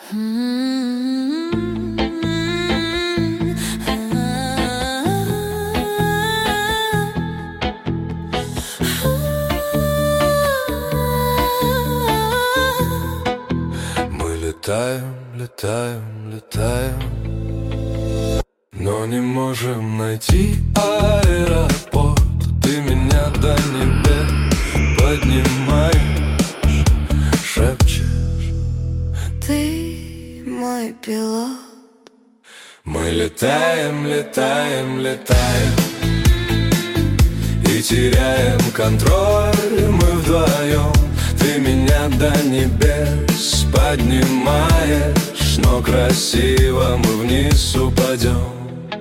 Мы летаем, летаем, летаем, но не можем найти аэропорт. Ты меня до небес поднимаешь, шепчешь: ты мой пилот. Мы летаем, летаем, летаем и теряем контроль. Мы вдвоем, ты меня до небес поднимаешь, но красиво мы вниз упадем.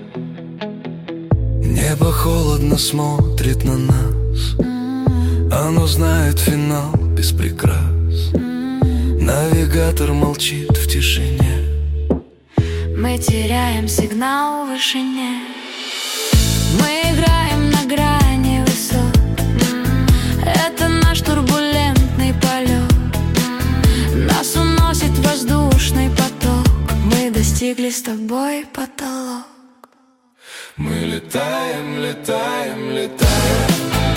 Небо холодно смотрит на нас, оно знает финал без прикрас. Навигатор молчит в тишине. Мы теряем сигнал в вышине. Мы играем на грани высот. Это наш турбулентный полет. Нас уносит воздушный поток. Мы достигли с тобой потолок. Мы летаем, летаем, летаем,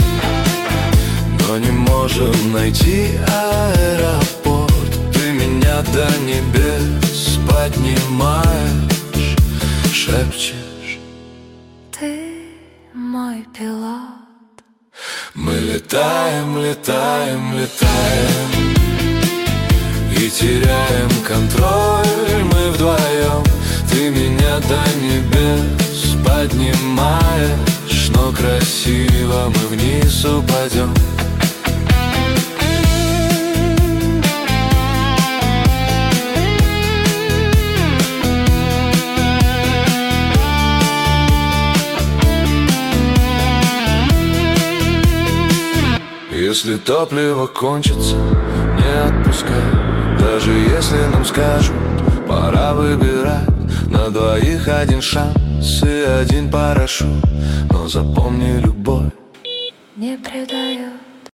но не можем найти аэропорт. Ты меня до небес поднимаешь, шепчешь: ты мой пилот. Мы летаем, летаем, летаем и теряем контроль. Мы вдвоем, ты меня до небес поднимаешь, но красиво мы вниз упадем. Если топливо кончится, не отпускай. Даже если нам скажут, пора выбирать. На двоих один шанс и один парашют. Но запомни, любовь не предает.